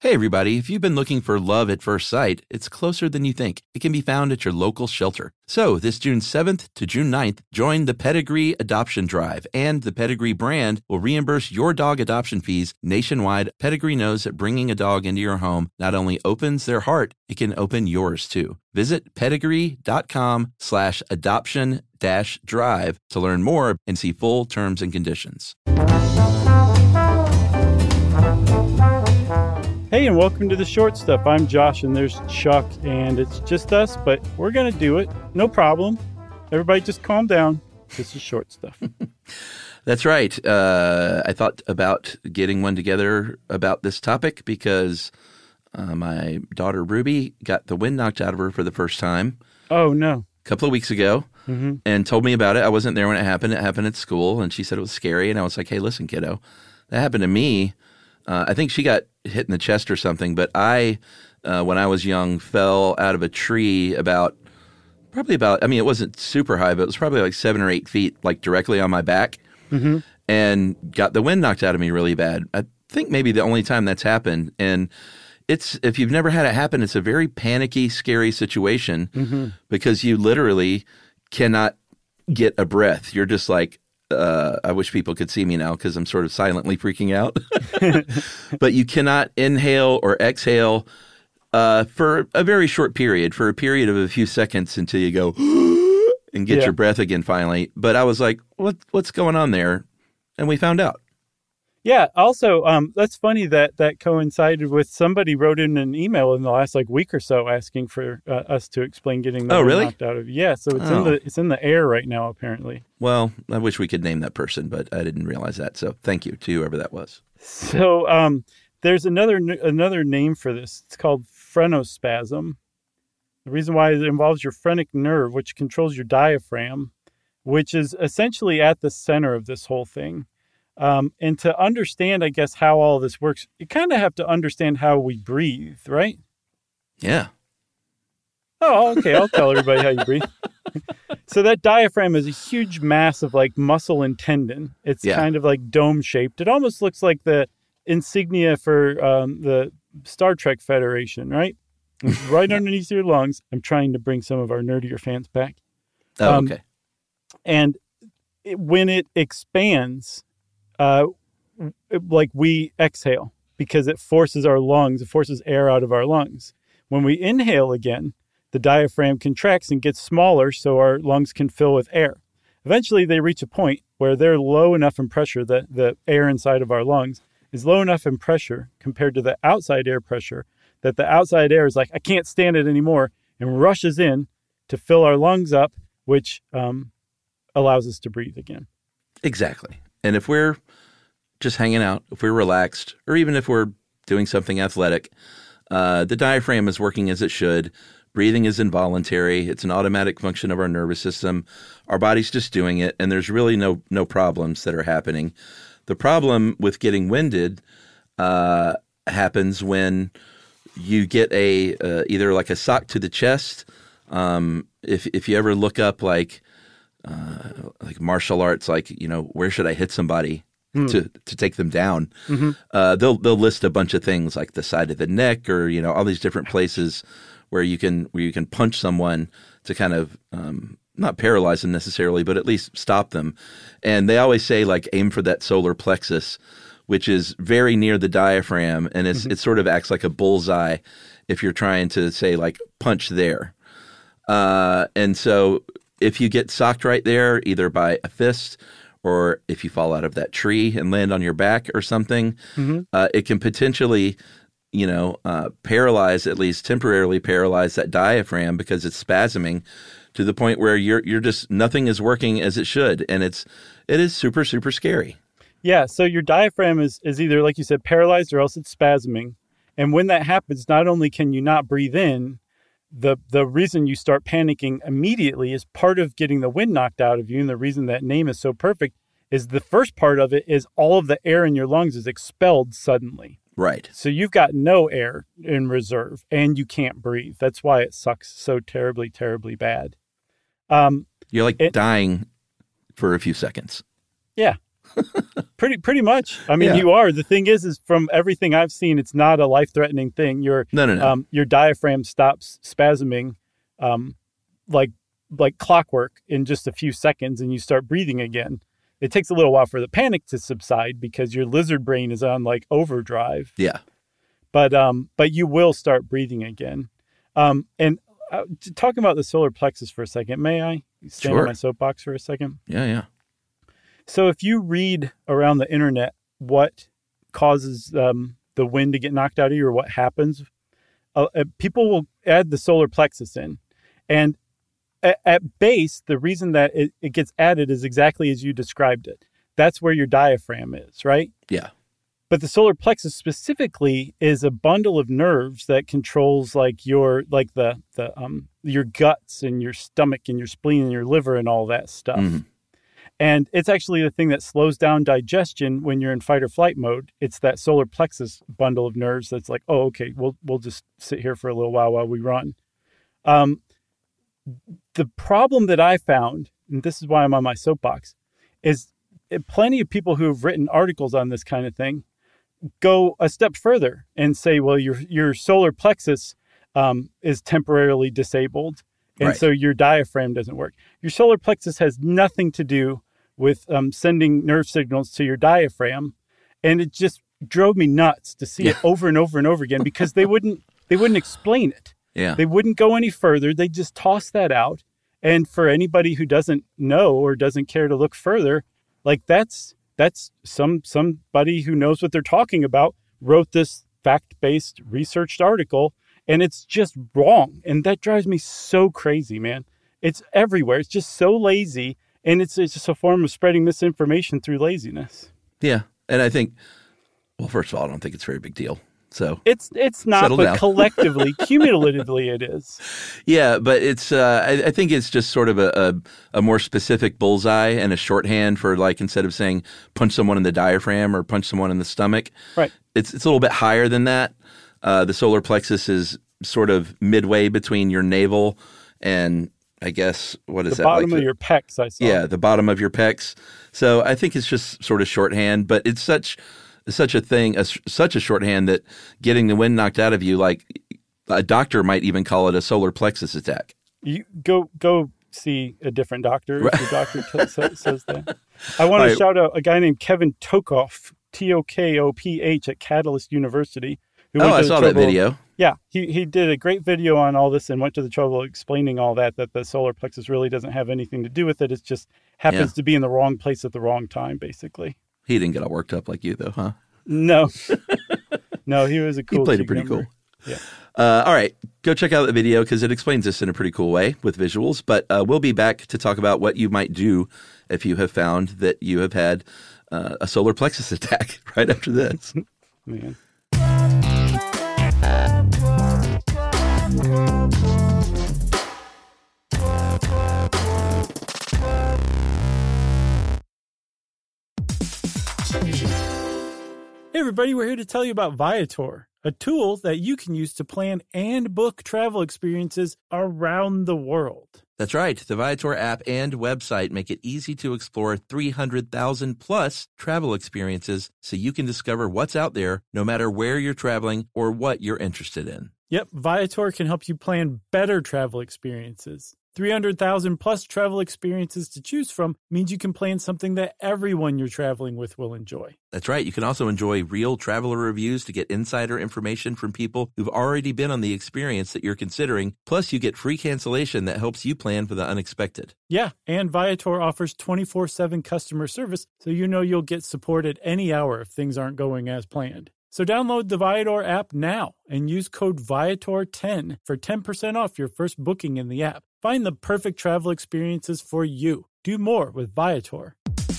Hey, everybody. If you've been looking for love at first sight, it's closer than you think. It can be found at your local shelter. So this June 7th to June 9th, join the Pedigree Adoption Drive, and the Pedigree brand will reimburse your dog adoption fees nationwide. Pedigree knows that bringing a dog into your home not only opens their heart, it can open yours too. Visit pedigree.com/adoption-drive to learn more and see full terms and conditions. Hey, and welcome to The Short Stuff. I'm Josh, and there's Chuck, and it's just us, but we're going to do it. No problem. Everybody just calm down. This is Short Stuff. That's right. I thought about getting one together about this topic because my daughter Ruby got the wind knocked out of her for the first time. Oh, no. A couple of weeks ago, and told me about it. I wasn't there when it happened. It happened at school, and she said it was scary, and I was like, hey, listen, kiddo, that happened to me. I think she got hit in the chest or something, but I, when I was young, fell out of a tree it wasn't super high, but it was probably like 7 or 8 feet, like directly on my back, and got the wind knocked out of me really bad. I think maybe the only time that's happened. And if you've never had it happen, it's a very panicky, scary situation because you literally cannot get a breath. You're just like, I wish people could see me now because I'm sort of silently freaking out. But you cannot inhale or exhale for a very short period, for a period of a few seconds until you go and get your breath again finally. But I was like, what's going on there? And we found out. Yeah. Also, that's funny that coincided with somebody wrote in an email in the last week or so asking for us to explain getting the wind knocked out of. Yeah. So it's in the air right now, apparently. Well, I wish we could name that person, but I didn't realize that. So thank you to whoever that was. So there's another name for this. It's called phrenospasm. The reason why is it involves your phrenic nerve, which controls your diaphragm, which is essentially at the center of this whole thing. And to understand, I guess, how all this works, you kind of have to understand how we breathe, right? Yeah. Oh, okay. I'll tell everybody how you breathe. So that diaphragm is a huge mass of muscle and tendon. It's kind of dome shaped. It almost looks like the insignia for the Star Trek Federation, right? It's right underneath your lungs. I'm trying to bring some of our nerdier fans back. Oh, okay. And when it expands, we exhale because it forces our lungs, it forces air out of our lungs. When we inhale again, the diaphragm contracts and gets smaller so our lungs can fill with air. Eventually, they reach a point where they're low enough in pressure that the air inside of our lungs is low enough in pressure compared to the outside air pressure that the outside air is like, I can't stand it anymore, and rushes in to fill our lungs up, which allows us to breathe again. Exactly. And if we're just hanging out, if we're relaxed, or even if we're doing something athletic, the diaphragm is working as it should. Breathing is involuntary. It's an automatic function of our nervous system. Our body's just doing it, and there's really no problems that are happening. The problem with getting winded happens when you get either a sock to the chest. If you ever look up like martial arts, where should I hit somebody to take them down? They'll list a bunch of things like the side of the neck or all these different places where you can punch someone to kind of not paralyze them necessarily, but at least stop them. And they always say aim for that solar plexus, which is very near the diaphragm, and it sort of acts like a bullseye if you're trying to say punch there. And so if you get socked right there, either by a fist or if you fall out of that tree and land on your back or something, it can potentially, paralyze, at least temporarily paralyze that diaphragm because it's spasming to the point where you're just, nothing is working as it should. And it is super, super scary. Yeah. So your diaphragm is either, like you said, paralyzed or else it's spasming. And when that happens, not only can you not breathe in, the reason you start panicking immediately is part of getting the wind knocked out of you. And the reason that name is so perfect is the first part of it is all of the air in your lungs is expelled suddenly. Right. So you've got no air in reserve and you can't breathe. That's why it sucks so terribly, terribly bad. You're dying for a few seconds. Yeah. Pretty much. I mean, Yeah. you are. The thing is from everything I've seen, it's not a life-threatening thing. No. Your diaphragm stops spasming, like clockwork in just a few seconds, and you start breathing again. It takes a little while for the panic to subside because your lizard brain is on like overdrive. Yeah. But you will start breathing again. Talking about the solar plexus for a second, may I stand on my soapbox for a second? Yeah. So if you read around the internet what causes the wind to get knocked out of you or what happens, people will add the solar plexus in. And at base, the reason that it gets added is exactly as you described it. That's where your diaphragm is, right? Yeah. But the solar plexus specifically is a bundle of nerves that controls like your guts and your stomach and your spleen and your liver and all that stuff. Mm-hmm. And it's actually the thing that slows down digestion when you're in fight or flight mode. It's that solar plexus bundle of nerves that's like, oh, okay, we'll just sit here for a little while we run. The problem that I found, and this is why I'm on my soapbox, is plenty of people who have written articles on this kind of thing go a step further and say, well, your solar plexus is temporarily disabled, and so your diaphragm doesn't work. Your solar plexus has nothing to do with sending nerve signals to your diaphragm, and it just drove me nuts to see it over and over and over again because they wouldn't explain it. Yeah. They wouldn't go any further. They just toss that out. And for anybody who doesn't know or doesn't care to look further, like that's somebody who knows what they're talking about wrote this fact-based researched article, and it's just wrong. And that drives me so crazy, man. It's everywhere. It's just so lazy, and it's just a form of spreading misinformation through laziness. Yeah. And I think, well, first of all, I don't think it's a very big deal. So it's not, settle but down. collectively, cumulatively, it is. Yeah, but it's I think it's just sort of a more specific bullseye and a shorthand for, like, instead of saying punch someone in the diaphragm or punch someone in the stomach, right? It's a little bit higher than that. The solar plexus is sort of midway between your navel and, I guess, what is the that? Bottom of your pecs, I saw. Yeah, the bottom of your pecs. So I think it's just sort of shorthand, but it's such a shorthand that getting the wind knocked out of you, like a doctor might even call it a solar plexus attack. You go see a different doctor if your doctor says that. I want to shout out a guy named Kevin Tokoph, Tokoph at Catalyst University. I saw that video. Yeah, he did a great video on all this and went to the trouble of explaining all that the solar plexus really doesn't have anything to do with it. It just happens to be in the wrong place at the wrong time, basically. He didn't get all worked up like you, though, huh? No. No, he was a cool He played it Jeep pretty member. cool. Yeah. All right. Go check out the video because it explains this in a pretty cool way with visuals. But we'll be back to talk about what you might do if you have found that you have had a solar plexus attack right after this. Man. Hey everybody, we're here to tell you about Viator, a tool that you can use to plan and book travel experiences around the world. That's right. The Viator app and website make it easy to explore 300,000 plus travel experiences so you can discover what's out there no matter where you're traveling or what you're interested in. Yep, Viator can help you plan better travel experiences. 300,000 plus travel experiences to choose from means you can plan something that everyone you're traveling with will enjoy. That's right. You can also enjoy real traveler reviews to get insider information from people who've already been on the experience that you're considering. Plus, you get free cancellation that helps you plan for the unexpected. Yeah, and Viator offers 24/7 customer service, so you know you'll get support at any hour if things aren't going as planned. So download the Viator app now and use code Viator10 for 10% off your first booking in the app. Find the perfect travel experiences for you. Do more with Viator.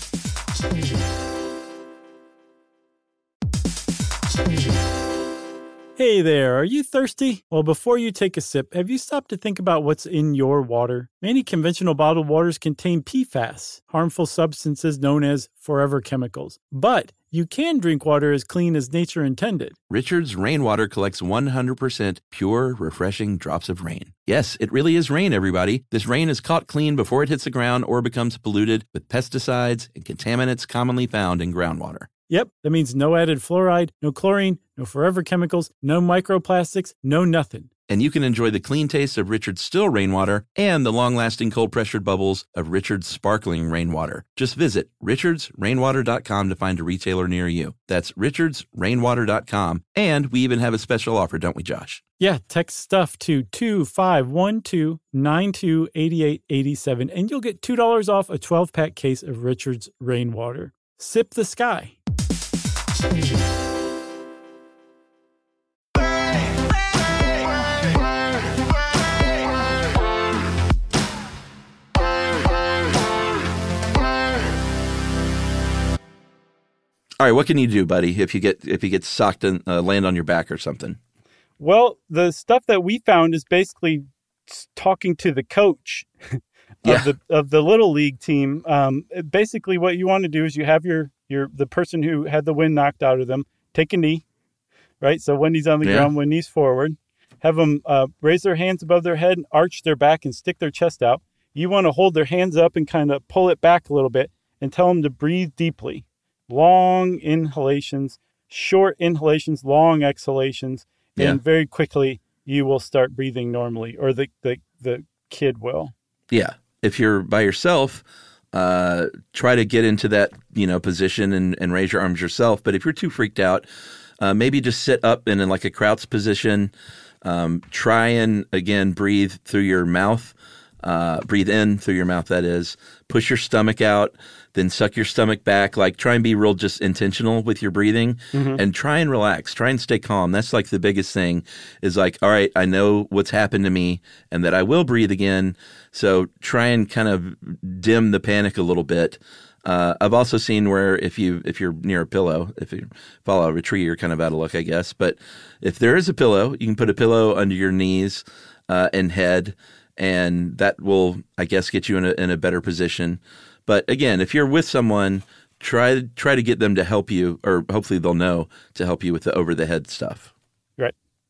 Hey there, are you thirsty? Well, before you take a sip, have you stopped to think about what's in your water? Many conventional bottled waters contain PFAS, harmful substances known as forever chemicals. But you can drink water as clean as nature intended. Richard's rainwater collects 100% pure, refreshing drops of rain. Yes, it really is rain, everybody. This rain is caught clean before it hits the ground or becomes polluted with pesticides and contaminants commonly found in groundwater. Yep, that means no added fluoride, no chlorine, no forever chemicals, no microplastics, no nothing. And you can enjoy the clean taste of Richard's still rainwater and the long-lasting cold-pressured bubbles of Richard's sparkling rainwater. Just visit richardsrainwater.com to find a retailer near you. That's richardsrainwater.com. And we even have a special offer, don't we, Josh? Yeah, text stuff to 2512928887, and you'll get $2 off a 12-pack case of Richard's rainwater. Sip the sky. All right, what can you do, buddy, if you get socked and land on your back or something? Well, the stuff that we found is basically talking to the coach of the little league team. Basically, what you want to do is you have the person who had the wind knocked out of them take a knee, right? So when he's on the ground, when knees forward, have them raise their hands above their head, arch their back, and stick their chest out. You want to hold their hands up and kind of pull it back a little bit and tell them to breathe deeply. Long inhalations, short inhalations, long exhalations, and very quickly you will start breathing normally, or the kid will. Yeah. If you're by yourself, try to get into that position and raise your arms yourself. But if you're too freaked out, maybe just sit up in like a crouched position. Try and, again, breathe through your mouth. Breathe in through your mouth, that is. Push your stomach out, then suck your stomach back. Like, try and be real just intentional with your breathing, and try and relax. Try and stay calm. That's like the biggest thing is like, all right, I know what's happened to me and that I will breathe again. So try and kind of dim the panic a little bit. I've also seen where if you're near a pillow, if you fall out of a tree, you're kind of out of luck, I guess. But if there is a pillow, you can put a pillow under your knees and head, and that will, I guess, get you in a better position. But again, if you're with someone, try to get them to help you, or hopefully they'll know to help you with the over the head stuff. Right.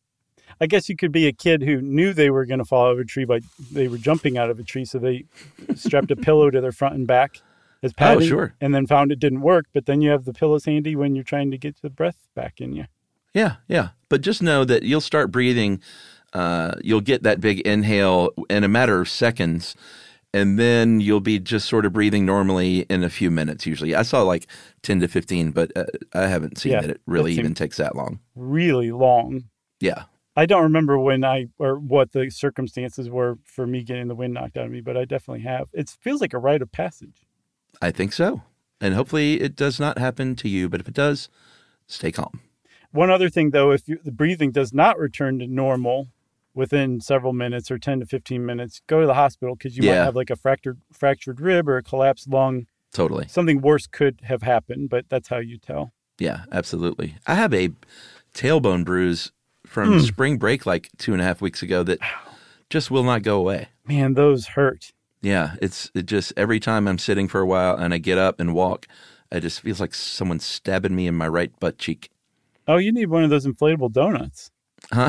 I guess you could be a kid who knew they were going to fall out of a tree, but they were jumping out of a tree, so they strapped a pillow to their front and back as padding. Oh, sure. And then found it didn't work. But then you have the pillows handy when you're trying to get the breath back in you. Yeah. But just know that you'll start breathing. You'll get that big inhale in a matter of seconds, and then you'll be just sort of breathing normally in a few minutes usually. I saw like 10 to 15, but I haven't seen that it really even takes that long. Really long. Yeah. I don't remember what the circumstances were for me getting the wind knocked out of me, but I definitely have. It feels like a rite of passage. I think so. And hopefully it does not happen to you, but if it does, stay calm. One other thing, though, if the breathing does not return to normal within several minutes or 10 to 15 minutes, go to the hospital because you might have like a fractured rib or a collapsed lung. Totally. Something worse could have happened, but that's how you tell. Yeah, absolutely. I have a tailbone bruise from spring break like 2.5 weeks ago that just will not go away. Man, those hurt. Yeah, it just every time I'm sitting for a while and I get up and walk, it just feels like someone's stabbing me in my right butt cheek. Oh, you need one of those inflatable donuts. Huh?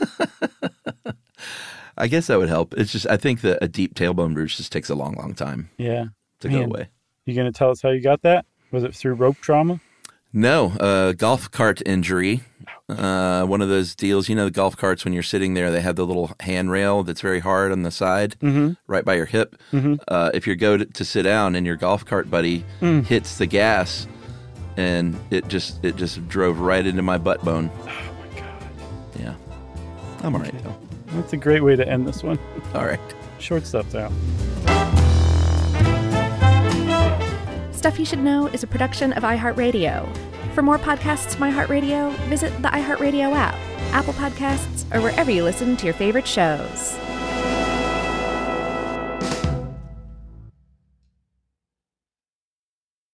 I guess that would help. It's just I think that a deep tailbone bruise just takes a long, long time to go away. You going to tell us how you got that? Was it through rope trauma? No, golf cart injury. One of those deals, the golf carts, when you're sitting there, they have the little handrail that's very hard on the side, right by your hip. If you go to sit down and your golf cart buddy hits the gas, and it just drove right into my butt bone. Oh, my God. Yeah. I'm all right, though. That's a great way to end this one. All right. Short stuff's out. Stuff You Should Know is a production of iHeartRadio. For more podcasts from iHeartRadio, visit the iHeartRadio app, Apple Podcasts, or wherever you listen to your favorite shows.